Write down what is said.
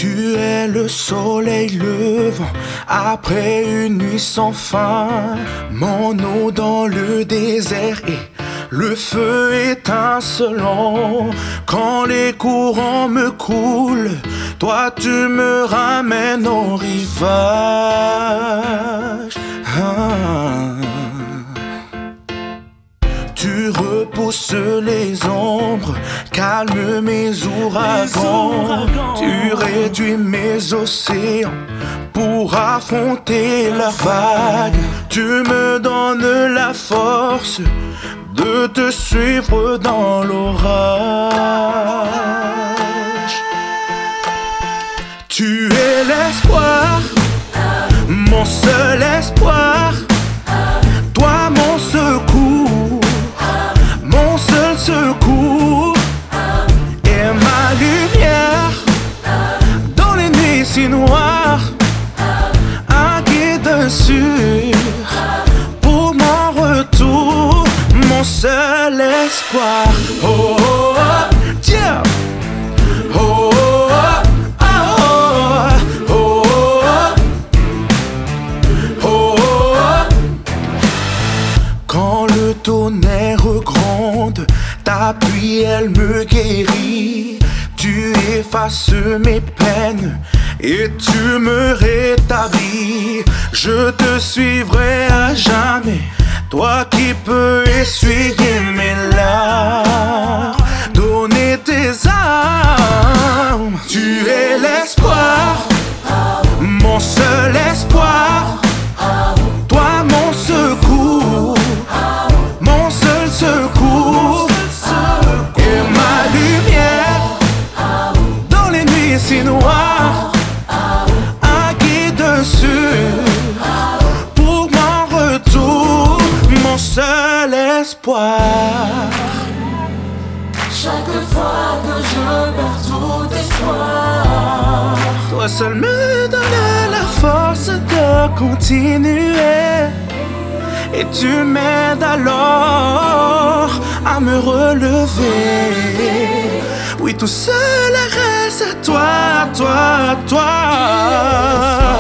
Tu es le soleil levant après une nuit sans fin, mon eau dans le désert et le feu étincelant. Quand les courants me coulent, toi tu me ramènes au rivage. Tu repousses les ombres, calmes mes ouragans. Tu réduis mes océans pour affronter la vague. Tu me donnes la force de te suivre dans l'orage. Tu es l'espoir, mon seul espoir. Toi mon secours, mon seul secours. Et ma lumière dans les nuits si noires. Un guide sûr pour mon retour, mon seul espoir. Oh oh oh, yeah. Oh oh oh, oh oh oh, oh oh. Quand le tonnerre gronde, ta pluie elle me guérit. Tu effaces mes peines et tu me rétablis. Je te suivrai à jamais, toi qui peux essuyer mes larmes, donner tes armes. Tu es l'espoir, mon seul espoir. Toi mon secours, mon seul secours. Et ma lumière dans les nuits si noires. Un guide sûr pour mon retour, mon seul espoir. Chaque fois que je perds tout espoir, toi seul me donnes la force de continuer. Et tu m'aides alors à me relever. Oui, tout seul reste à toi, à toi, à toi.